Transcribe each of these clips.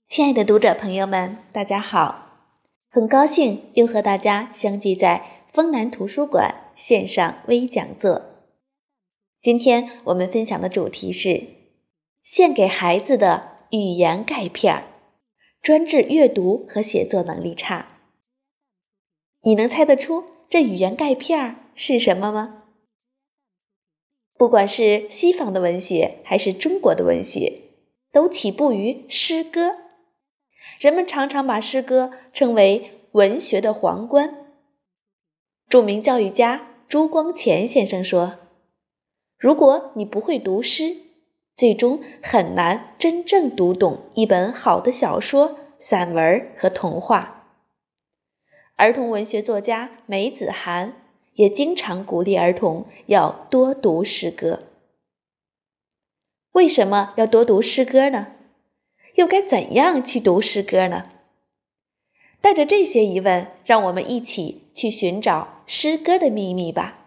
亲爱的读者朋友们，大家好！很高兴又和大家相聚在丰南图书馆线上微讲座。今天我们分享的主题是献给孩子的语言钙片，专治阅读和写作能力差。你能猜得出这语言钙片是什么吗？不管是西方的文学还是中国的文学，都起步于诗歌。人们常常把诗歌称为文学的皇冠。著名教育家朱光潜先生说，如果你不会读诗，最终很难真正读懂一本好的小说、散文和童话。儿童文学作家梅子涵也经常鼓励儿童要多读诗歌。为什么要多读诗歌呢？又该怎样去读诗歌呢？带着这些疑问，让我们一起去寻找诗歌的秘密吧。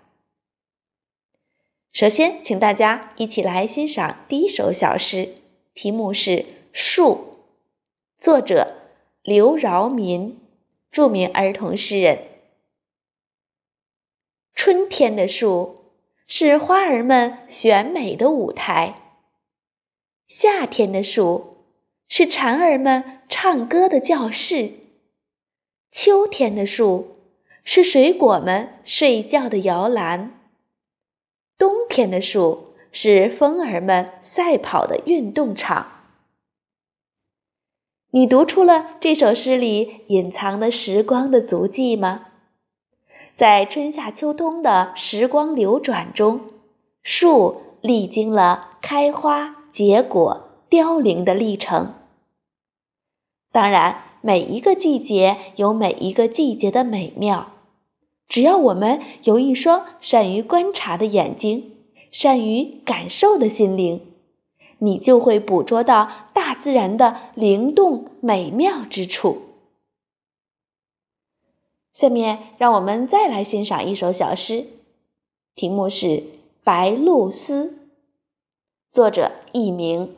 首先，请大家一起来欣赏第一首小诗，题目是《树》，作者刘饶民，著名儿童诗人。春天的树是花儿们选美的舞台，夏天的树是蝉儿们唱歌的教室，秋天的树是水果们睡觉的摇篮，冬天的树是风儿们赛跑的运动场。你读出了这首诗里隐藏的时光的足迹吗？在春夏秋冬的时光流转中，树历经了开花、结果、凋零的历程。当然，每一个季节有每一个季节的美妙。只要我们有一双善于观察的眼睛，善于感受的心灵，你就会捕捉到大自然的灵动美妙之处。下面让我们再来欣赏一首小诗，题目是《白鹭丝》，作者佚名。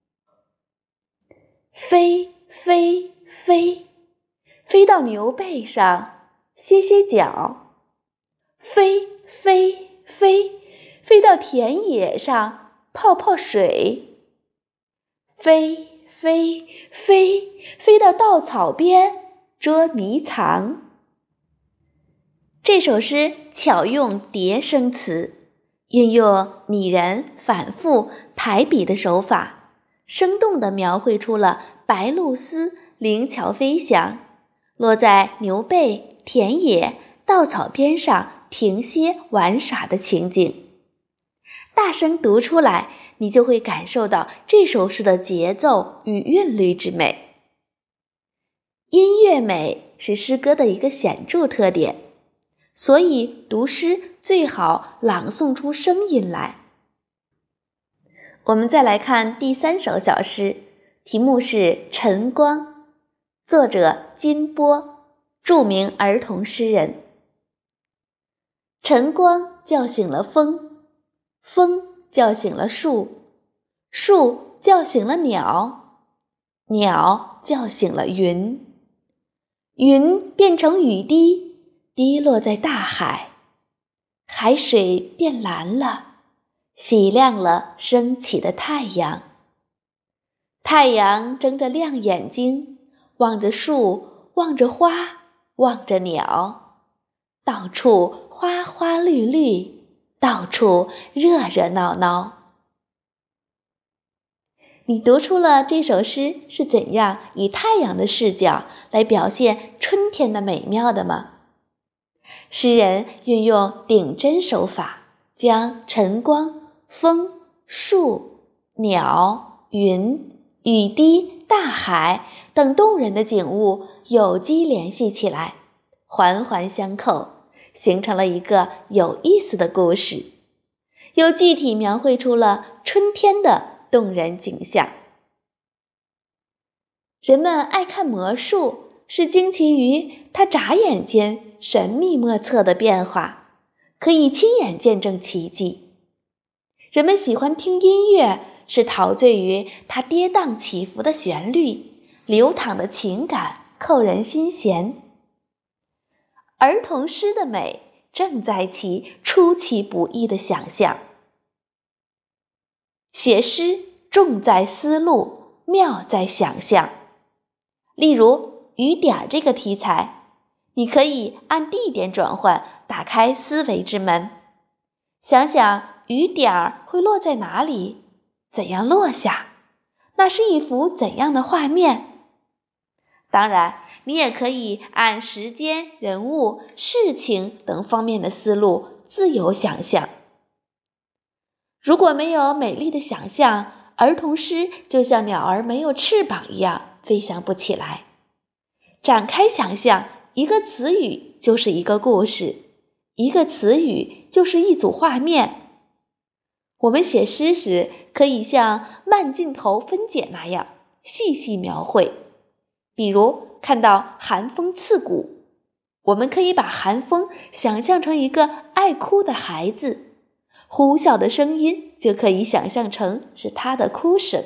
飞飞飞，飞到牛背上歇歇脚，飞飞飞，飞到田野上泡泡水，飞飞飞，飞到稻草边捉迷藏。这首诗巧用叠声词，运用拟人、反复、排比的手法，生动地描绘出了白鹭丝灵巧飞翔，落在牛背、田野、稻草边上停歇玩耍的情景。大声读出来，你就会感受到这首诗的节奏与韵律之美。音乐美是诗歌的一个显著特点，所以读诗最好朗诵出声音来。我们再来看第三首小诗，题目是《晨光》，作者金波，著名儿童诗人。晨光叫醒了风，风叫醒了树，树叫醒了鸟，鸟叫醒了云，云变成雨滴，滴落在大海，海水变蓝了，洗亮了升起的太阳。太阳睁着亮眼睛，望着树，望着花，望着鸟，到处花花绿绿，到处热热闹闹。你读出了这首诗是怎样以太阳的视角来表现春天的美妙的吗？诗人运用顶针手法，将晨光、风、树、鸟、云、雨滴、大海等动人的景物有机联系起来，环环相扣，形成了一个有意思的故事，又具体描绘出了春天的动人景象。人们爱看魔术，是惊奇于它眨眼间神秘莫测的变化，可以亲眼见证奇迹。人们喜欢听音乐，是陶醉于它跌宕起伏的旋律， 流淌的情感扣人心弦。儿童诗的美正在其出其不意的想象。写诗重在思路，妙在想象。例如雨点这个题材，你可以按地点转换，打开思维之门，想想雨点会落在哪里，怎样落下，那是一幅怎样的画面。当然，你也可以按时间、人物、事情等方面的思路自由想象。如果没有美丽的想象，儿童诗就像鸟儿没有翅膀一样飞翔不起来。展开想象，一个词语就是一个故事，一个词语就是一组画面。我们写诗时，可以像慢镜头分解那样细细描绘。比如看到寒风刺骨，我们可以把寒风想象成一个爱哭的孩子，呼啸的声音就可以想象成是他的哭声。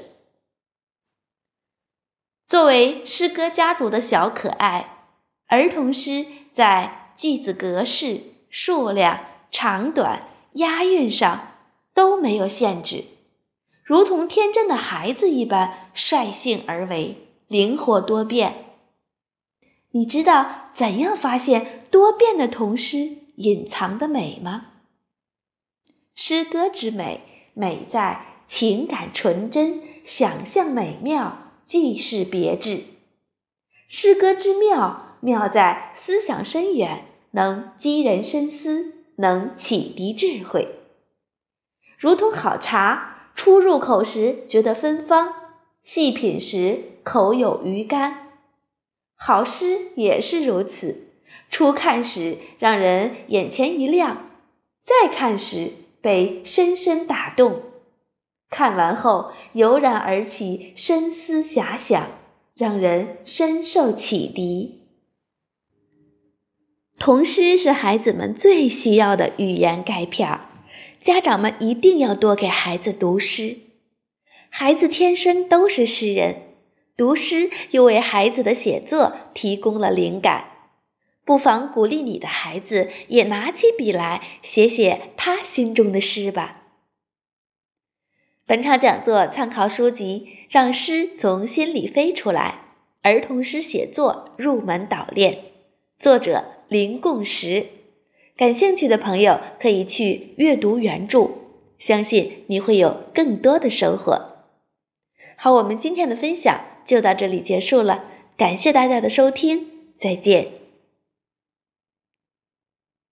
作为诗歌家族的小可爱，儿童诗在句子格式、数量、长短、押韵上都没有限制，如同天真的孩子一般率性而为，灵活多变。你知道怎样发现多变的童诗隐藏的美吗？诗歌之美，美在情感纯真，想象美妙，句式别致。诗歌之妙，妙在思想深远，能激人深思，能启迪智慧。如同好茶，初入口时觉得芬芳，细品时口有余甘。好诗也是如此，初看时让人眼前一亮，再看时被深深打动，看完后油然而起深思遐想，让人深受启迪。童诗是孩子们最需要的语言钙片，家长们一定要多给孩子读诗。孩子天生都是诗人，读诗又为孩子的写作提供了灵感。不妨鼓励你的孩子也拿起笔来写写他心中的诗吧。本场讲座参考书籍《让诗从心里飞出来：儿童诗写作入门导练》，作者林共识。感兴趣的朋友可以去阅读原著，相信你会有更多的收获。好，我们今天的分享就到这里结束了，感谢大家的收听，再见。